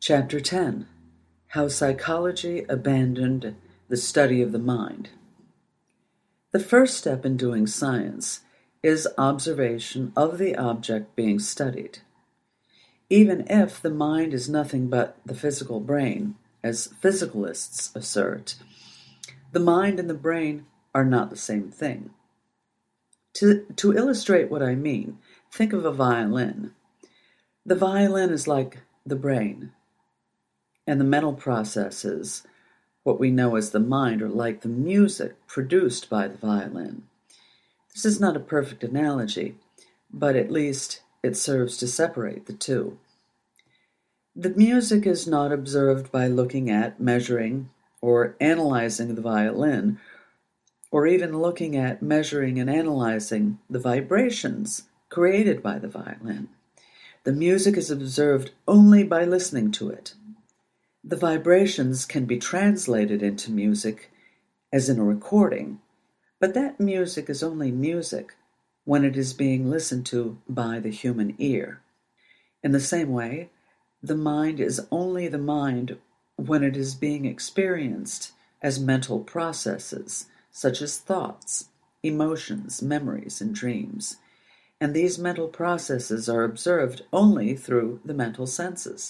Chapter 10: How Psychology Abandoned the Study of the Mind. The first step in doing science is observation of the object being studied. Even if the mind is nothing but the physical brain, as physicalists assert, the mind and the brain are not the same thing. To illustrate what I mean, think of a violin. The violin is like the brain, and the mental processes, what we know as the mind, are like the music produced by the violin. This is not a perfect analogy, but at least it serves to separate the two. The music is not observed by looking at, measuring, or analyzing the violin, or even looking at, measuring, and analyzing the vibrations created by the violin. The music is observed only by listening to it. The vibrations can be translated into music, as in a recording, but that music is only music when it is being listened to by the human ear. In the same way, the mind is only the mind when it is being experienced as mental processes, such as thoughts, emotions, memories, and dreams, and these mental processes are observed only through the mental senses.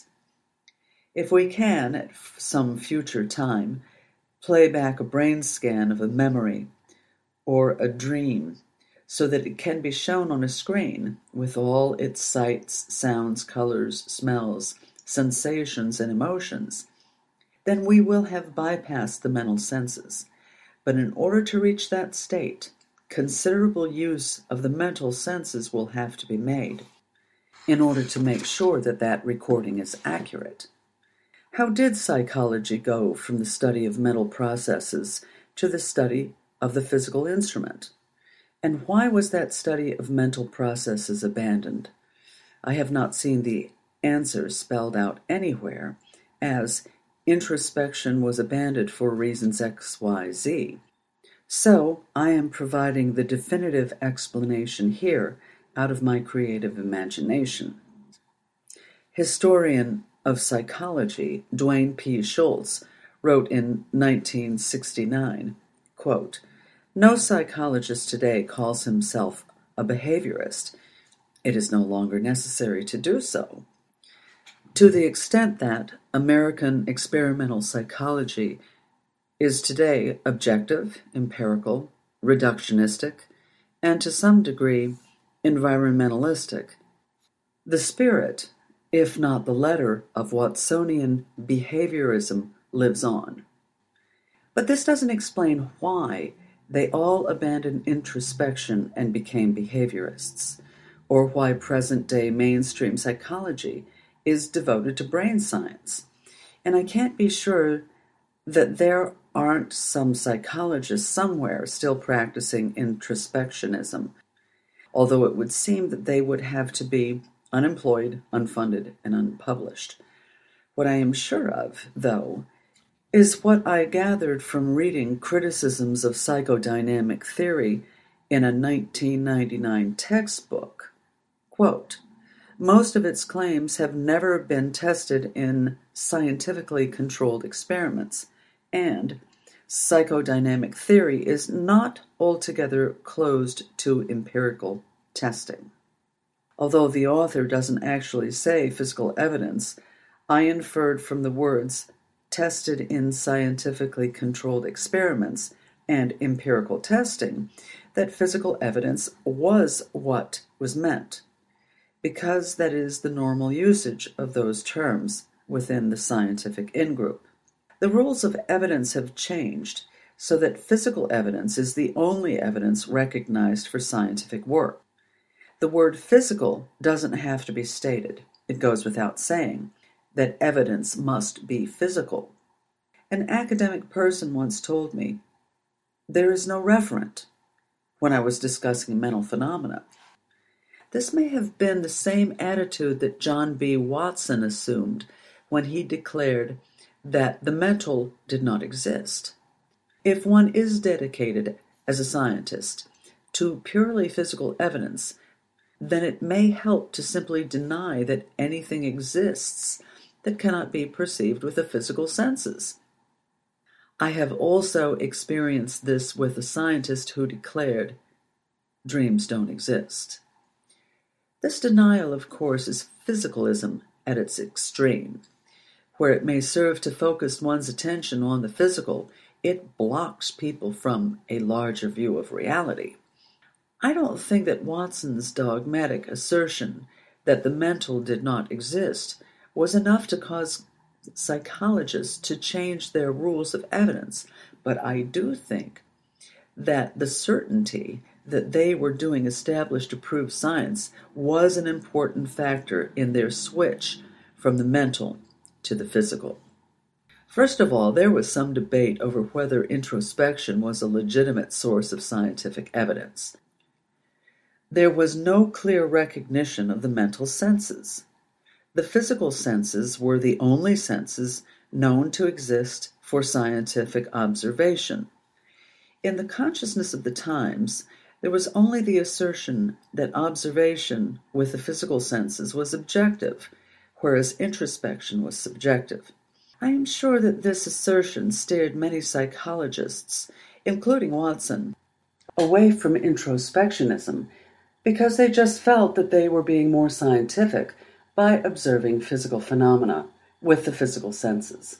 If we can, at some future time, play back a brain scan of a memory or a dream so that it can be shown on a screen with all its sights, sounds, colors, smells, sensations, and emotions, then we will have bypassed the mental senses. But in order to reach that state, considerable use of the mental senses will have to be made in order to make sure that that recording is accurate. How did psychology go from the study of mental processes to the study of the physical instrument? And why was that study of mental processes abandoned? I have not seen the answer spelled out anywhere as introspection was abandoned for reasons X, Y, Z. So I am providing the definitive explanation here out of my creative imagination. Historian of psychology, Duane P. Schultz, wrote in 1969, quote, "No psychologist today calls himself a behaviorist. It is no longer necessary to do so. To the extent that American experimental psychology is today objective, empirical, reductionistic, and to some degree environmentalistic, the spirit, if not the letter, of Watsonian behaviorism lives on. But this doesn't explain why they all abandoned introspection and became behaviorists, or why present-day mainstream psychology is devoted to brain science. And I can't be sure that there aren't some psychologists somewhere still practicing introspectionism, although it would seem that they would have to be unemployed, unfunded, and unpublished. What I am sure of, though, is what I gathered from reading criticisms of psychodynamic theory in a 1999 textbook. Quote, "Most of its claims have never been tested in scientifically controlled experiments, and psychodynamic theory is not altogether closed to empirical testing." Although the author doesn't actually say physical evidence, I inferred from the words tested in scientifically controlled experiments and empirical testing that physical evidence was what was meant, because that is the normal usage of those terms within the scientific in-group. The rules of evidence have changed so that physical evidence is the only evidence recognized for scientific work. The word physical doesn't have to be stated. It goes without saying that evidence must be physical. An academic person once told me, "There is no referent," when I was discussing mental phenomena. This may have been the same attitude that John B. Watson assumed when he declared that the mental did not exist. If one is dedicated as a scientist to purely physical evidence, then it may help to simply deny that anything exists that cannot be perceived with the physical senses. I have also experienced this with a scientist who declared dreams don't exist. This denial, of course, is physicalism at its extreme. Where it may serve to focus one's attention on the physical, it blocks people from a larger view of reality. I don't think that Watson's dogmatic assertion that the mental did not exist was enough to cause psychologists to change their rules of evidence, but I do think that the certainty that they were doing established approved science was an important factor in their switch from the mental to the physical. First of all, there was some debate over whether introspection was a legitimate source of scientific evidence. There was no clear recognition of the mental senses. The physical senses were the only senses known to exist for scientific observation. In the consciousness of the times, there was only the assertion that observation with the physical senses was objective, whereas introspection was subjective. I am sure that this assertion steered many psychologists, including Watson, away from introspectionism because they just felt that they were being more scientific by observing physical phenomena with the physical senses.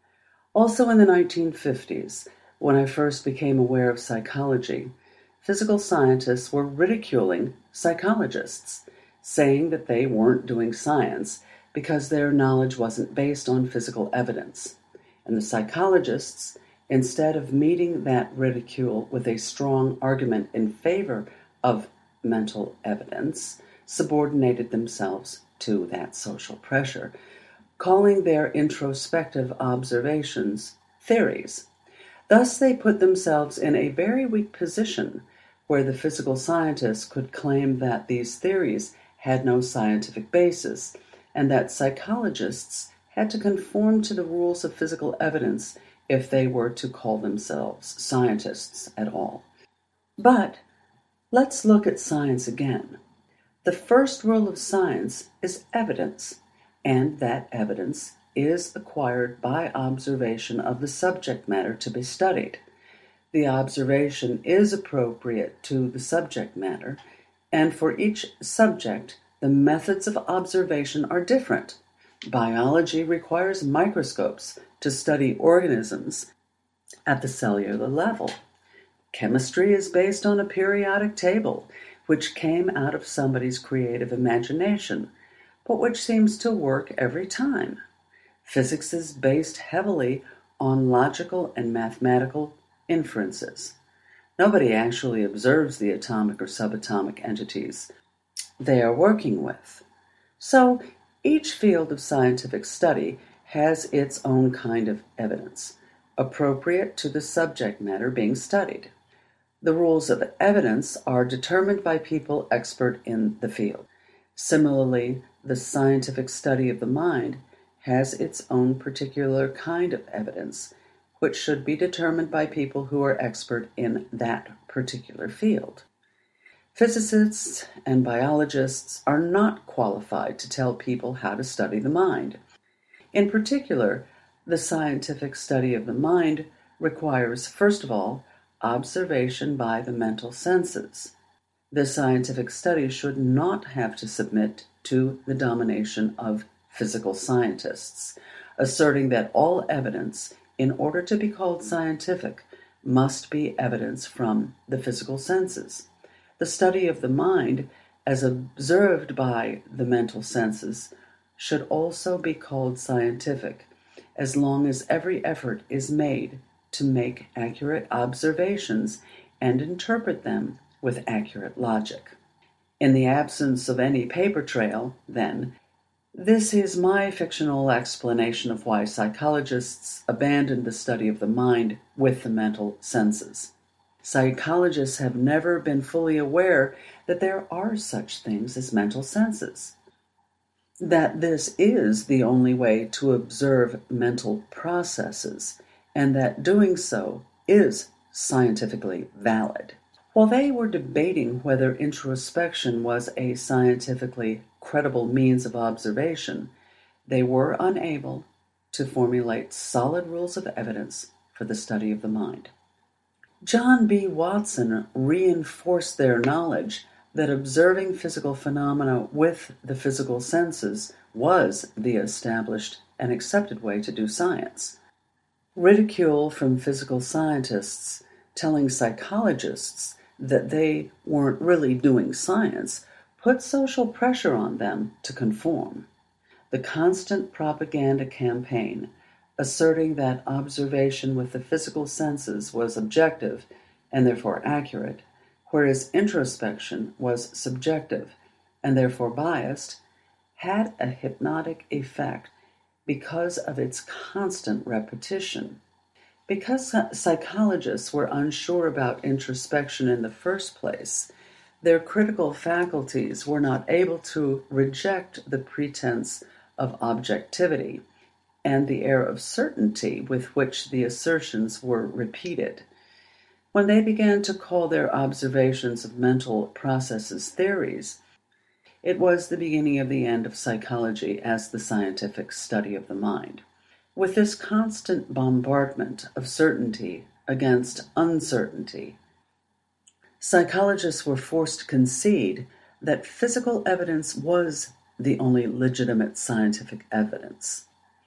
Also in the 1950s, when I first became aware of psychology, physical scientists were ridiculing psychologists, saying that they weren't doing science because their knowledge wasn't based on physical evidence. And the psychologists, instead of meeting that ridicule with a strong argument in favor of mental evidence, subordinated themselves to that social pressure, calling their introspective observations theories. Thus they put themselves in a very weak position where the physical scientists could claim that these theories had no scientific basis, and that psychologists had to conform to the rules of physical evidence if they were to call themselves scientists at all. But let's look at science again. The first rule of science is evidence, and that evidence is acquired by observation of the subject matter to be studied. The observation is appropriate to the subject matter, and for each subject, the methods of observation are different. Biology requires microscopes to study organisms at the cellular level. Chemistry is based on a periodic table, which came out of somebody's creative imagination, but which seems to work every time. Physics is based heavily on logical and mathematical inferences. Nobody actually observes the atomic or subatomic entities they are working with. So each field of scientific study has its own kind of evidence, appropriate to the subject matter being studied. The rules of evidence are determined by people expert in the field. Similarly, the scientific study of the mind has its own particular kind of evidence, which should be determined by people who are expert in that particular field. Physicists and biologists are not qualified to tell people how to study the mind. In particular, the scientific study of the mind requires, first of all, observation by the mental senses. The scientific study should not have to submit to the domination of physical scientists, asserting that all evidence, in order to be called scientific, must be evidence from the physical senses. The study of the mind, as observed by the mental senses, should also be called scientific, as long as every effort is made to make accurate observations and interpret them with accurate logic. In the absence of any paper trail, then, this is my fictional explanation of why psychologists abandoned the study of the mind with the mental senses. Psychologists have never been fully aware that there are such things as mental senses, that this is the only way to observe mental processes, and that doing so is scientifically valid. While they were debating whether introspection was a scientifically credible means of observation, they were unable to formulate solid rules of evidence for the study of the mind. John B. Watson reinforced their knowledge that observing physical phenomena with the physical senses was the established and accepted way to do science. Ridicule from physical scientists telling psychologists that they weren't really doing science put social pressure on them to conform. The constant propaganda campaign asserting that observation with the physical senses was objective and therefore accurate, whereas introspection was subjective and therefore biased, had a hypnotic effect because of its constant repetition. Because psychologists were unsure about introspection in the first place, their critical faculties were not able to reject the pretense of objectivity and the air of certainty with which the assertions were repeated. When they began to call their observations of mental processes theories, it was the beginning of the end of psychology as the scientific study of the mind. With this constant bombardment of certainty against uncertainty, psychologists were forced to concede that physical evidence was the only legitimate scientific evidence.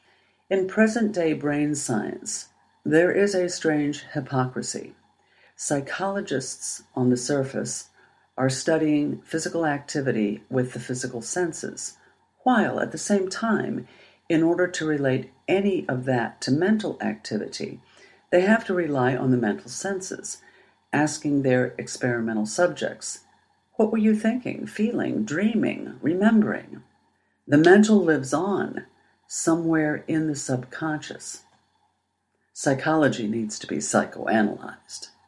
In present-day brain science, there is a strange hypocrisy. Psychologists, on the surface, are studying physical activity with the physical senses, while at the same time, in order to relate any of that to mental activity, they have to rely on the mental senses, asking their experimental subjects, "What were you thinking, feeling, dreaming, remembering?" The mental lives on, somewhere in the subconscious. Psychology needs to be psychoanalyzed.